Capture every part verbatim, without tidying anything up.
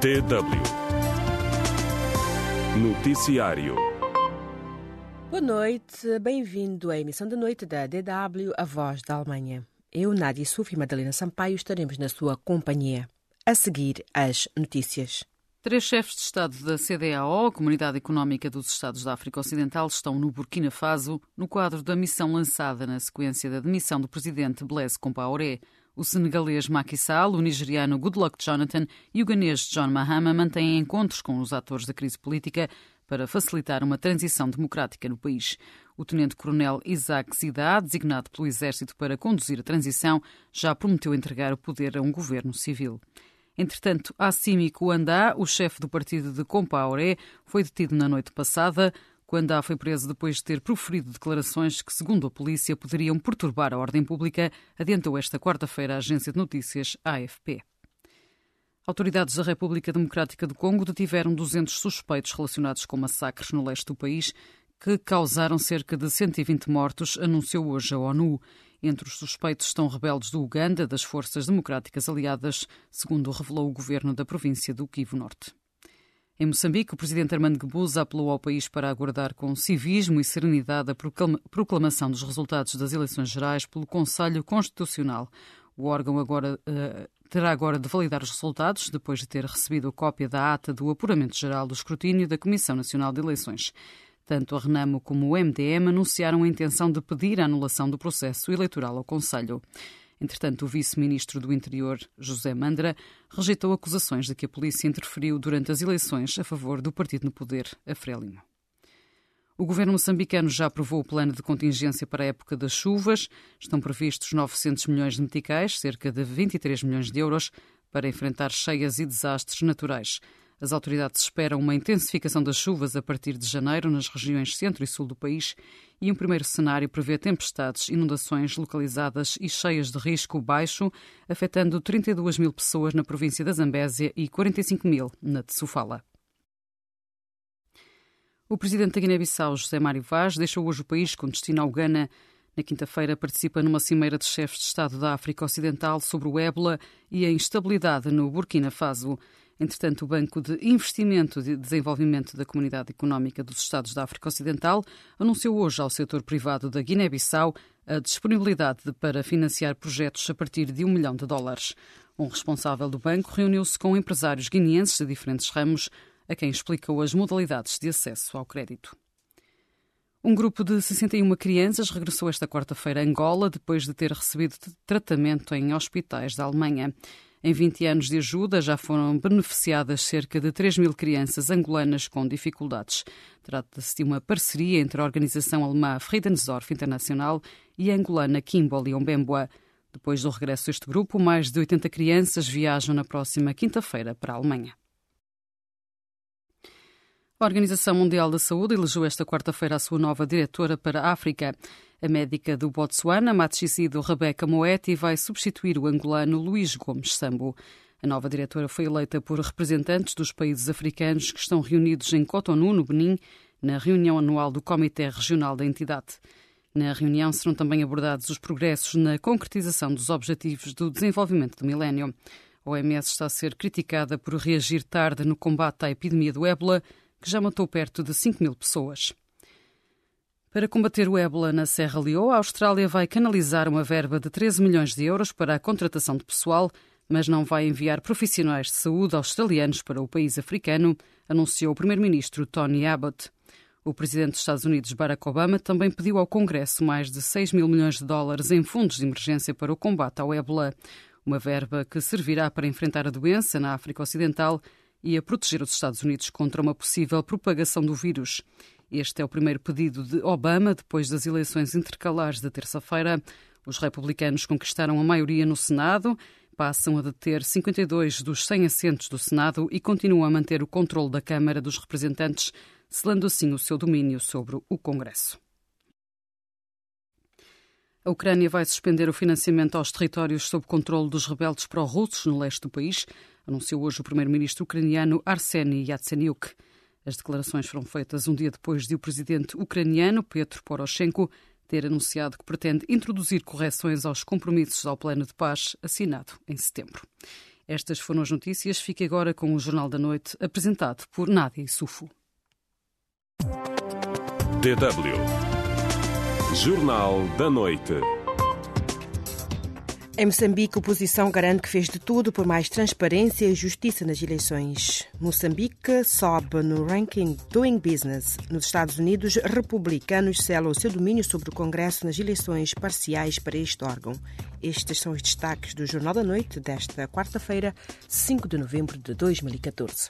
D W Noticiário. Boa noite, bem-vindo à emissão da noite da D W, a voz da Alemanha. Eu, Nádia Sufi e Madalena Sampaio estaremos na sua companhia. A seguir, as notícias. Três chefes de Estado da C D A O, a Comunidade Económica dos Estados da África Ocidental, estão no Burkina Faso, no quadro da missão lançada na sequência da demissão do presidente Blaise Compaoré. O senegalês Macky Sall, o nigeriano Goodluck Jonathan e o ganês John Mahama mantêm encontros com os atores da crise política para facilitar uma transição democrática no país. O tenente-coronel Isaac Zida, designado pelo Exército para conduzir a transição, já prometeu entregar o poder a um governo civil. Entretanto, Assimi Kouanda, o chefe do partido de Compaoré, foi detido na noite passada. Kouanda foi preso depois de ter proferido declarações que, segundo a polícia, poderiam perturbar a ordem pública, adiantou esta quarta-feira a agência de notícias A F P. Autoridades da República Democrática do Congo detiveram duzentos suspeitos relacionados com massacres no leste do país que causaram cerca de cento e vinte mortos, anunciou hoje a ONU. Entre os suspeitos estão rebeldes do Uganda, das Forças Democráticas Aliadas, segundo revelou o governo da província do Kivu Norte. Em Moçambique, o presidente Armando Guebuza apelou ao país para aguardar com civismo e serenidade a proclamação dos resultados das eleições gerais pelo Conselho Constitucional. O órgão agora, uh, terá agora de validar os resultados, depois de ter recebido a cópia da ata do apuramento geral do escrutínio da Comissão Nacional de Eleições. Tanto a Renamo como o M D M anunciaram a intenção de pedir a anulação do processo eleitoral ao Conselho. Entretanto, o vice-ministro do Interior, José Mandra, rejeitou acusações de que a polícia interferiu durante as eleições a favor do partido no poder, a Frelimo. O governo moçambicano já aprovou o plano de contingência para a época das chuvas. Estão previstos novecentos milhões de meticais, cerca de vinte e três milhões de euros, para enfrentar cheias e desastres naturais. As autoridades esperam uma intensificação das chuvas a partir de janeiro nas regiões centro e sul do país e um primeiro cenário prevê tempestades, inundações localizadas e cheias de risco baixo, afetando trinta e duas mil pessoas na província da Zambésia e quarenta e cinco mil na de Sofala. O presidente da Guiné-Bissau, José Mário Vaz, deixou hoje o país com destino ao Ghana. Na quinta-feira participa numa cimeira de chefes de Estado da África Ocidental sobre o ébola e a instabilidade no Burkina Faso. Entretanto, o Banco de Investimento e Desenvolvimento da Comunidade Económica dos Estados da África Ocidental anunciou hoje ao setor privado da Guiné-Bissau a disponibilidade para financiar projetos a partir de um milhão de dólares. Um responsável do banco reuniu-se com empresários guineenses de diferentes ramos, a quem explicou as modalidades de acesso ao crédito. Um grupo de sessenta e uma crianças regressou esta quarta-feira a Angola depois de ter recebido tratamento em hospitais da Alemanha. Em vinte anos de ajuda, já foram beneficiadas cerca de três mil crianças angolanas com dificuldades. Trata-se de uma parceria entre a organização alemã Friedensdorf Internacional e a angolana Kimboli Ombemboa. Depois do regresso deste grupo, mais de oitenta crianças viajam na próxima quinta-feira para a Alemanha. A Organização Mundial da Saúde elegeu esta quarta-feira a sua nova diretora para a África. A médica do Botsuana, Matshidiso Rebecca Moeti, vai substituir o angolano Luís Gomes Sambo. A nova diretora foi eleita por representantes dos países africanos que estão reunidos em Cotonou, no Benin, na reunião anual do Comitê Regional da entidade. Na reunião serão também abordados os progressos na concretização dos Objetivos do Desenvolvimento do Milénio. A O M S está a ser criticada por reagir tarde no combate à epidemia do ébola, que já matou perto de cinco mil pessoas. Para combater o ébola na Serra Leoa, a Austrália vai canalizar uma verba de treze milhões de euros para a contratação de pessoal, mas não vai enviar profissionais de saúde australianos para o país africano, anunciou o primeiro-ministro Tony Abbott. O presidente dos Estados Unidos, Barack Obama, também pediu ao Congresso mais de seis mil milhões de dólares em fundos de emergência para o combate ao ébola, uma verba que servirá para enfrentar a doença na África Ocidental e a proteger os Estados Unidos contra uma possível propagação do vírus. Este é o primeiro pedido de Obama depois das eleições intercalares de terça-feira. Os republicanos conquistaram a maioria no Senado, passam a deter cinquenta e dois dos cem assentos do Senado e continuam a manter o controle da Câmara dos Representantes, selando assim o seu domínio sobre o Congresso. A Ucrânia vai suspender o financiamento aos territórios sob controle dos rebeldes pró-russos no leste do país, anunciou hoje o primeiro-ministro ucraniano Arseny Yatsenyuk. As declarações foram feitas um dia depois de o presidente ucraniano Petro Poroshenko ter anunciado que pretende introduzir correções aos compromissos ao plano de paz assinado em setembro. Estas foram as notícias. Fique agora com o Jornal da Noite, apresentado por Nádia Issoufou. D W Jornal da Noite. Em Moçambique, a oposição garante que fez de tudo por mais transparência e justiça nas eleições. Moçambique sobe no ranking Doing Business. Nos Estados Unidos, republicanos selam o seu domínio sobre o Congresso nas eleições parciais para este órgão. Estes são os destaques do Jornal da Noite desta quarta-feira, cinco de novembro de dois mil e catorze.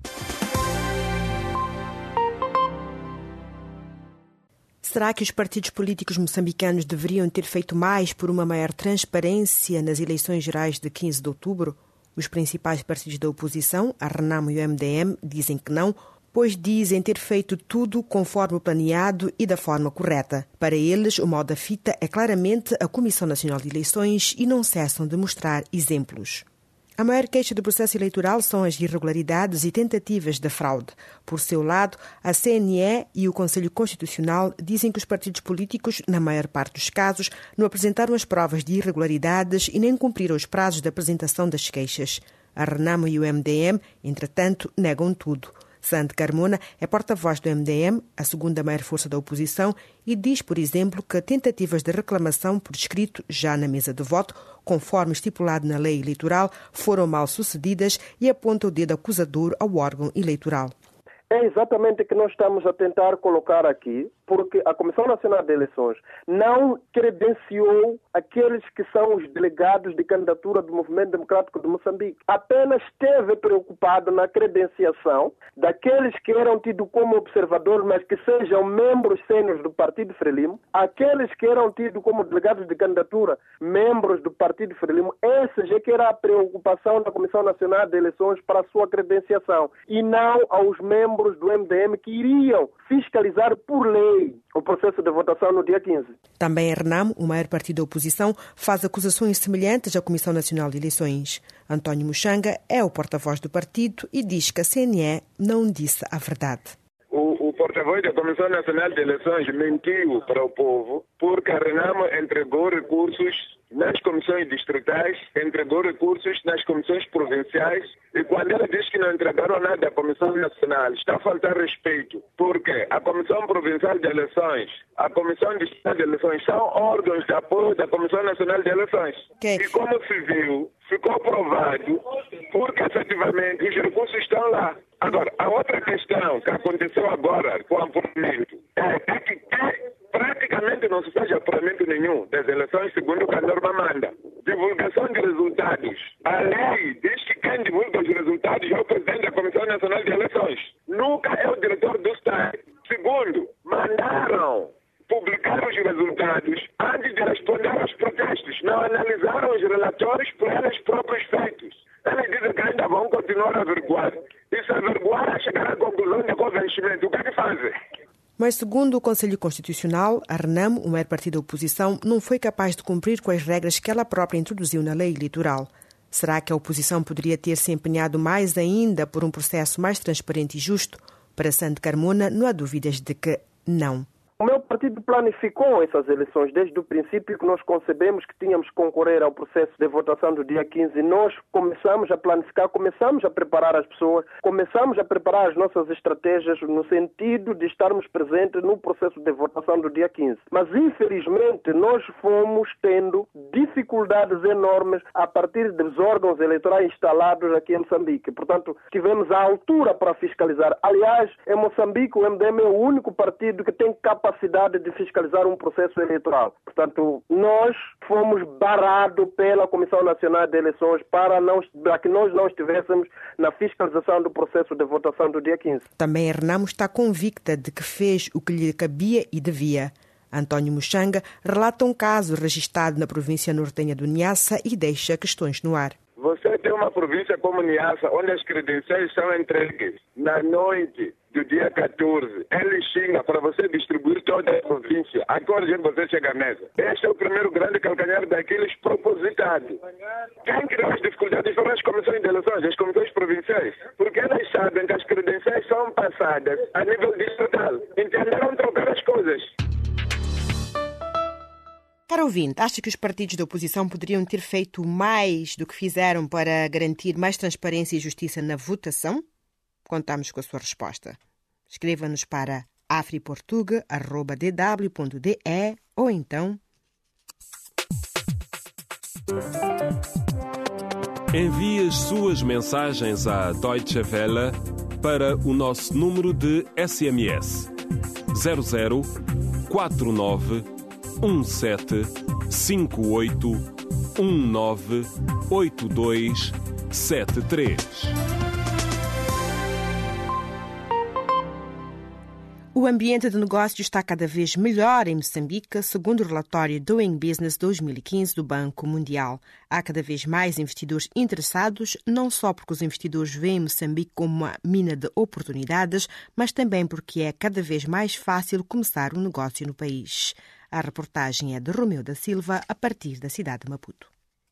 Será que os partidos políticos moçambicanos deveriam ter feito mais por uma maior transparência nas eleições gerais de quinze de outubro? Os principais partidos da oposição, a Renamo e o M D M, dizem que não, pois dizem ter feito tudo conforme o planeado e da forma correta. Para eles, o mal da fita é claramente a Comissão Nacional de Eleições e não cessam de mostrar exemplos. A maior queixa do processo eleitoral são as irregularidades e tentativas de fraude. Por seu lado, a C N E e o Conselho Constitucional dizem que os partidos políticos, na maior parte dos casos, não apresentaram as provas de irregularidades e nem cumpriram os prazos de apresentação das queixas. A Renamo e o M D M, entretanto, negam tudo. Sande Carmona é porta-voz do M D M, a segunda maior força da oposição, e diz, por exemplo, que tentativas de reclamação por escrito, já na mesa de voto, conforme estipulado na lei eleitoral, foram mal sucedidas e aponta o dedo acusador ao órgão eleitoral. É exatamente o que nós estamos a tentar colocar aqui, porque a Comissão Nacional de Eleições não credenciou aqueles que são os delegados de candidatura do Movimento Democrático de Moçambique. Apenas esteve preocupado na credenciação daqueles que eram tidos como observadores, mas que sejam membros sêniores do Partido Frelimo, aqueles que eram tidos como delegados de candidatura, membros do Partido Frelimo. Essa é que era a preocupação da Comissão Nacional de Eleições para a sua credenciação, e não aos membros do M D M que iriam fiscalizar por lei o processo de votação no dia quinze. Também a Renamo, o maior partido da oposição, faz acusações semelhantes à Comissão Nacional de Eleições. António Muxanga é o porta-voz do partido e diz que a C N E não disse a verdade. O, o porta-voz da Comissão Nacional de Eleições mentiu para o povo porque a Renamo entregou recursos nas comissões distritais, entregou recursos nas comissões provinciais, e quando ela diz que não entregaram nada à Comissão Nacional, está a faltar respeito, porque a Comissão Provincial de Eleições, a Comissão Distrital de Eleições são órgãos de apoio da Comissão Nacional de Eleições. Okay. E como se viu, ficou provado, porque efetivamente os recursos estão lá. Agora, a outra questão que aconteceu agora com o apuramento é, é que praticamente não se faz apuramento nenhum das eleições segundo o que a norma manda. Divulgação de resultados. A lei diz que quem divulga os resultados é o presidente da Comissão Nacional de Eleições. Nunca é o diretor do Estado. Segundo, mandaram publicar os resultados antes de responder aos protestos. Não analisaram os relatórios por eles próprios feitos. Eles dizem que ainda vão continuar a averiguar. E se averiguar, a chegar à conclusão de convencimento, o que é que fazem? Mas, segundo o Conselho Constitucional, a Renamo, o maior partido da oposição, não foi capaz de cumprir com as regras que ela própria introduziu na lei eleitoral. Será que a oposição poderia ter se empenhado mais ainda por um processo mais transparente e justo? Para Sande Carmona, não há dúvidas de que não. O meu partido planificou essas eleições desde o princípio que nós concebemos que tínhamos que concorrer ao processo de votação do dia quinze. Nós começamos a planificar, começamos a preparar as pessoas, começamos a preparar as nossas estratégias no sentido de estarmos presentes no processo de votação do dia quinze. Mas, infelizmente, nós fomos tendo dificuldades enormes a partir dos órgãos eleitorais instalados aqui em Moçambique. Portanto, tivemos a altura para fiscalizar. Aliás, em Moçambique, o M D M é o único partido que tem capacidade capacidade de fiscalizar um processo eleitoral. Portanto, nós fomos barrados pela Comissão Nacional de Eleições para, não, para que nós não estivéssemos na fiscalização do processo de votação do dia quinze. Também a Renamo está convicta de que fez o que lhe cabia e devia. António Muxanga relata um caso registrado na província nortenha do Niassa e deixa questões no ar. Você tem uma província como Niassa, onde as credenciais são entregues na noite do dia catorze. Ele xinga para você distribuir toda a província. A que horas você chega à mesa? Este é o primeiro grande calcanhar daqueles propositado. Quem criou as dificuldades foram as comissões de eleições, as comissões provinciais. Porque elas sabem que as credenciais são passadas a nível distrital. Entenderam trocar as coisas. Caro ouvinte, acha que os partidos da oposição poderiam ter feito mais do que fizeram para garantir mais transparência e justiça na votação? Contamos com a sua resposta. Escreva-nos para afriportuga arroba d w ponto d e ou então... Envie as suas mensagens à Deutsche Welle para o nosso número de S M S zero zero quatro nove um sete cinco oito um nove oito dois sete três. O ambiente de negócio está cada vez melhor em Moçambique, segundo o relatório Doing Business dois mil e quinze do Banco Mundial. Há cada vez mais investidores interessados, não só porque os investidores veem Moçambique como uma mina de oportunidades, mas também porque é cada vez mais fácil começar um negócio no país. A reportagem é de Romeu da Silva, a partir da cidade de Maputo.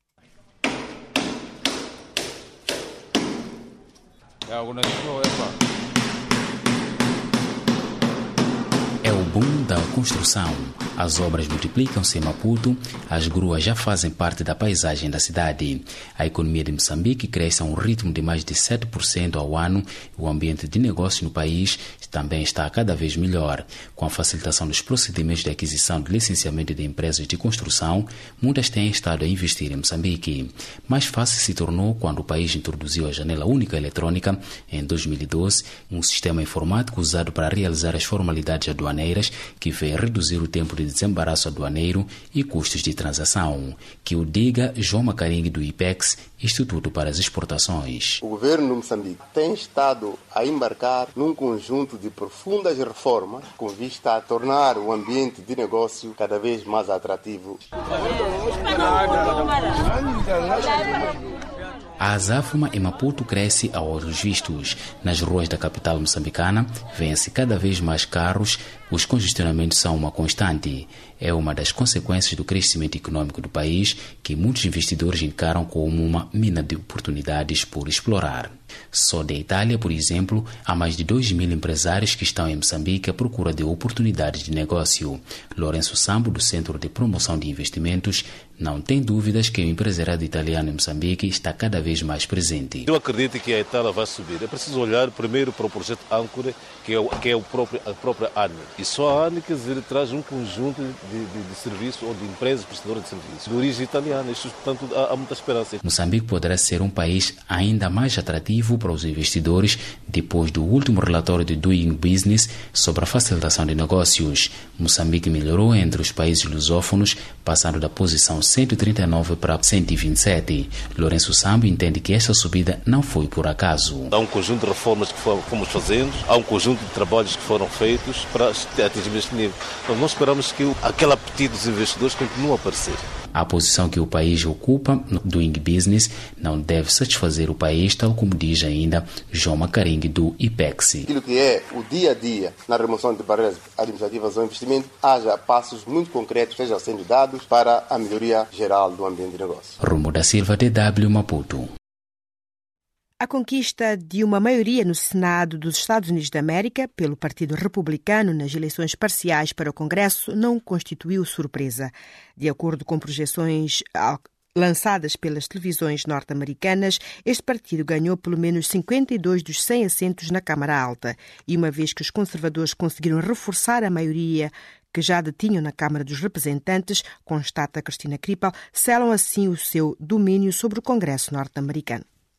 É o boom da construção. As obras multiplicam-se em Maputo, as gruas já fazem parte da paisagem da cidade. A economia de Moçambique cresce a um ritmo de mais de sete por cento ao ano e o ambiente de negócio no país também está cada vez melhor. Com a facilitação dos procedimentos de aquisição de licenciamento de empresas de construção, muitas têm estado a investir em Moçambique. Mais fácil se tornou quando o país introduziu a janela única eletrônica em dois mil e doze, um sistema informático usado para realizar as formalidades aduaneiras que veio reduzir o tempo de desembaraço aduaneiro e custos de transação. Que o diga João Macaringue do IPEX, Instituto para as Exportações. O governo de Moçambique tem estado a embarcar num conjunto de profundas reformas com vista a tornar o ambiente de negócio cada vez mais atrativo. A azáfama em Maputo cresce a olhos vistos. Nas ruas da capital moçambicana, vêem-se cada vez mais carros, os congestionamentos são uma constante. É uma das consequências do crescimento econômico do país que muitos investidores encaram como uma mina de oportunidades por explorar. Só da Itália, por exemplo, há mais de dois mil empresários que estão em Moçambique à procura de oportunidades de negócio. Lourenço Sambo, do Centro de Promoção de Investimentos, não tem dúvidas que o empresariado italiano em Moçambique está cada vez mais presente. Eu acredito que a Itália vai subir. É preciso olhar primeiro para o projeto Âncora, que é, o, que é o próprio, a própria A N I. E só a A N I, quer dizer, traz um conjunto de, de, de serviços ou de empresas prestadoras de serviços de origem italiana. Isto, portanto, há, há muita esperança. Moçambique poderá ser um país ainda mais atrativo para os investidores depois do último relatório de Doing Business sobre a facilitação de negócios. Moçambique melhorou entre os países lusófonos, passando da posição cento e trinta e nove para cento e vinte e sete. Lourenço Sambo entende que esta subida não foi por acaso. Há um conjunto de reformas que fomos fazendo, há um conjunto de trabalhos que foram feitos para atingir este nível. Então, nós esperamos que aquele apetite dos investidores continue a aparecer. A posição que o país ocupa no Doing Business não deve satisfazer o país, tal como diz ainda João Macaringue do IPEX. Aquilo que é o dia a dia na remoção de barreiras administrativas ao investimento, haja passos muito concretos que estejam sendo dados para a melhoria geral do ambiente de negócio. Romo da Silva, D W Maputo. A conquista de uma maioria no Senado dos Estados Unidos da América pelo Partido Republicano nas eleições parciais para o Congresso não constituiu surpresa. De acordo com projeções lançadas pelas televisões norte-americanas, este partido ganhou pelo menos cinquenta e dois dos cem assentos na Câmara Alta. E uma vez que os conservadores conseguiram reforçar a maioria que já detinham na Câmara dos Representantes, constata Cristina Krippel, selam assim o seu domínio sobre o Congresso norte-americano.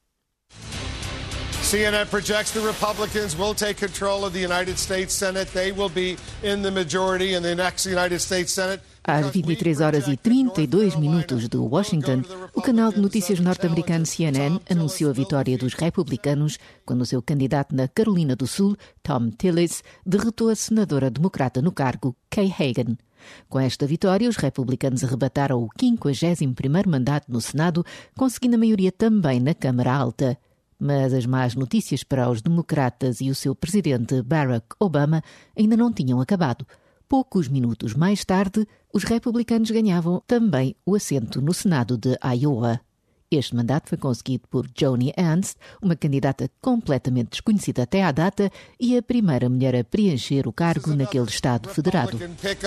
C N N projects the Republicans will take control of the United States Senate. They will be in the majority in the next United States Senate. Às vinte e três horas e trinta e dois minutos de Washington, o canal de notícias norte-americano C N N anunciou a vitória dos republicanos quando o seu candidato na Carolina do Sul, Thom Tillis, derrotou a senadora democrata no cargo, Kay Hagan. Com esta vitória, os republicanos arrebataram o quinquagésimo primeiro mandato no Senado, conseguindo a maioria também na Câmara Alta. Mas as más notícias para os democratas e o seu presidente Barack Obama ainda não tinham acabado. Poucos minutos mais tarde, os republicanos ganhavam também o assento no Senado de Iowa. Este mandato foi conseguido por Joni Ernst, uma candidata completamente desconhecida até à data e a primeira mulher a preencher o cargo naquele Estado federado.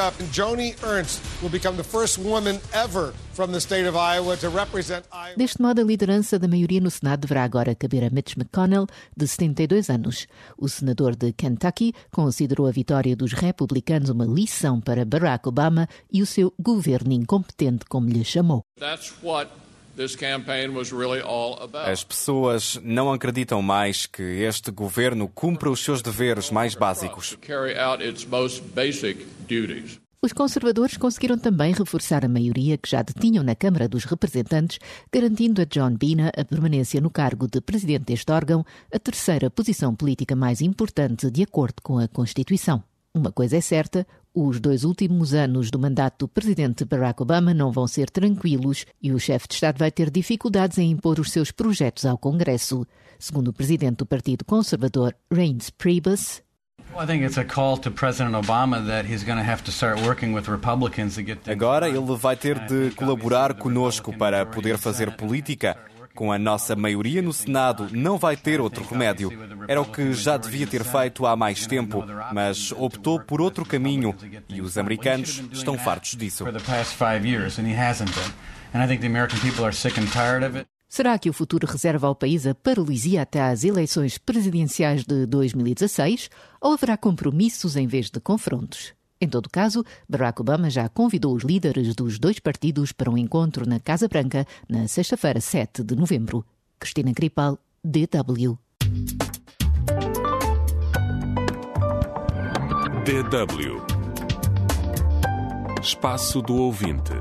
Deste modo, a liderança da maioria no Senado deverá agora caber a Mitch McConnell, de setenta e dois anos. O senador de Kentucky considerou a vitória dos republicanos uma lição para Barack Obama e o seu governo incompetente, como lhe chamou. As pessoas não acreditam mais que este governo cumpra os seus deveres mais básicos. Os conservadores conseguiram também reforçar a maioria que já detinham na Câmara dos Representantes, garantindo a John Boehner a permanência no cargo de presidente deste órgão, a terceira posição política mais importante de acordo com a Constituição. Uma coisa é certa, os dois últimos anos do mandato do presidente Barack Obama não vão ser tranquilos e o chefe de Estado vai ter dificuldades em impor os seus projetos ao Congresso. Segundo o presidente do Partido Conservador, Reince Priebus, agora ele vai ter de colaborar conosco para poder fazer política. Com a nossa maioria no Senado, não vai ter outro remédio. Era o que já devia ter feito há mais tempo, mas optou por outro caminho e os americanos estão fartos disso. Será que o futuro reserva ao país a paralisia até às eleições presidenciais de dois mil e dezasseis ou haverá compromissos em vez de confrontos? Em todo caso, Barack Obama já convidou os líderes dos dois partidos para um encontro na Casa Branca na sexta-feira, sete de novembro. Cristina Gripal, D W. D W. Espaço do Ouvinte.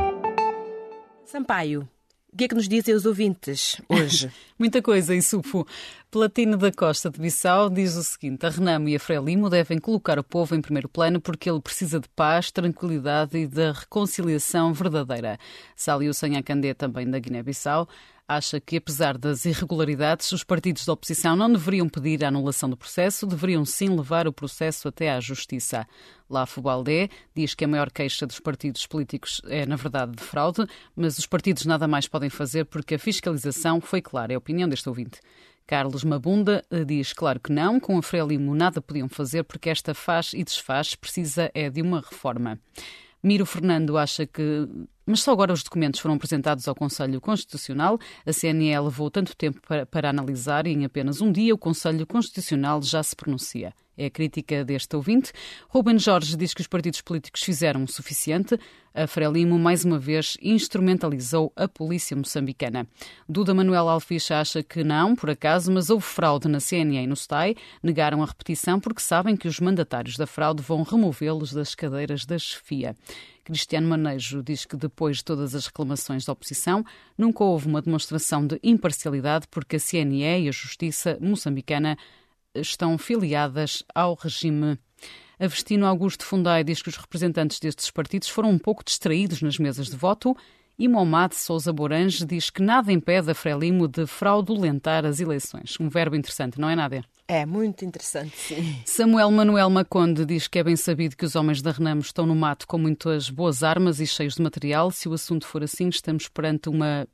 Sampaio, o que é que nos dizem os ouvintes hoje? Muita coisa, Isufo. Platino da Costa de Bissau diz o seguinte: a Renamo e a Frelimo devem colocar o povo em primeiro plano porque ele precisa de paz, tranquilidade e da reconciliação verdadeira. Saliu Sanhacandé, também da Guiné-Bissau, acha que, apesar das irregularidades, os partidos da oposição não deveriam pedir a anulação do processo, deveriam sim levar o processo até à Justiça. Lafo Baldé diz que a maior queixa dos partidos políticos é, na verdade, de fraude, mas os partidos nada mais podem fazer porque a fiscalização foi clara. É a opinião deste ouvinte. Carlos Mabunda diz claro que não, com a Frelimo nada podiam fazer porque esta faz e desfaz, precisa é de uma reforma. Miro Fernando acha que, mas só agora os documentos foram apresentados ao Conselho Constitucional, a C N E levou tanto tempo para, para analisar e em apenas um dia o Conselho Constitucional já se pronuncia. É a crítica deste ouvinte. Ruben Jorge diz que os partidos políticos fizeram o suficiente. A Frelimo, mais uma vez, instrumentalizou a polícia moçambicana. Duda Manuel Alficha acha que não, por acaso, mas houve fraude na C N E e no S T A I. Negaram a repetição porque sabem que os mandatários da fraude vão removê-los das cadeiras da chefia. Cristiano Manejo diz que depois de todas as reclamações da oposição, nunca houve uma demonstração de imparcialidade porque a C N E e a Justiça moçambicana estão filiadas ao regime. Avestino Augusto Fundai diz que os representantes destes partidos foram um pouco distraídos nas mesas de voto e Momad Sousa Borange diz que nada impede a Frelimo de fraudulentar as eleições. Um verbo interessante, não é, Nádia? É muito interessante, sim. Samuel Manuel Maconde diz que é bem sabido que os homens da Renamo estão no mato com muitas boas armas e cheios de material. Se o assunto for assim, estamos perante uma...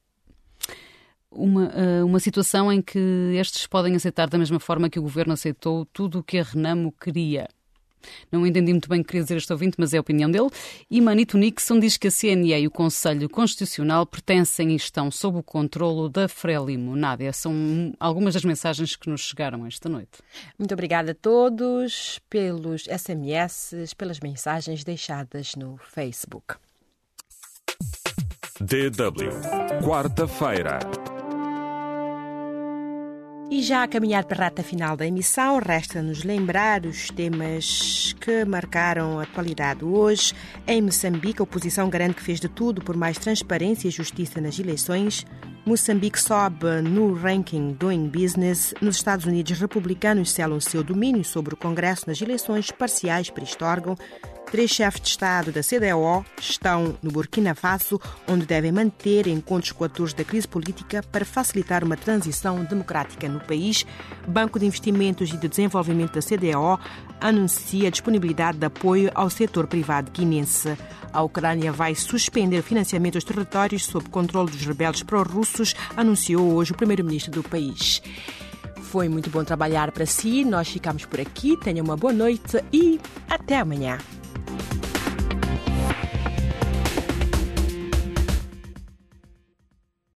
Uma, uma situação em que estes podem aceitar da mesma forma que o governo aceitou tudo o que a Renamo queria. Não entendi muito bem o que queria dizer este ouvinte, mas é a opinião dele. E Manito Nixon diz que a C N E e o Conselho Constitucional pertencem e estão sob o controlo da Frelimo. Nádia, são algumas das mensagens que nos chegaram esta noite. Muito obrigada a todos pelos S M S, pelas mensagens deixadas no Facebook. D W, quarta-feira. E já a caminhar para a reta final da emissão, resta-nos lembrar os temas que marcaram a atualidade hoje. Em Moçambique, a oposição garante que fez de tudo por mais transparência e justiça nas eleições. Moçambique sobe no ranking Doing Business. Nos Estados Unidos, republicanos selam seu domínio sobre o Congresso nas eleições parciais para este órgão. Três chefes de Estado da C D A O estão no Burkina Faso, onde devem manter encontros com atores da crise política para facilitar uma transição democrática no país. Banco de Investimentos e de Desenvolvimento da C D A O anuncia a disponibilidade de apoio ao setor privado guinense. A Ucrânia vai suspender o financiamento aos territórios sob controle dos rebeldes pró-russos, anunciou hoje o primeiro-ministro do país. Foi muito bom trabalhar para si. Nós ficamos por aqui. Tenha uma boa noite e até amanhã.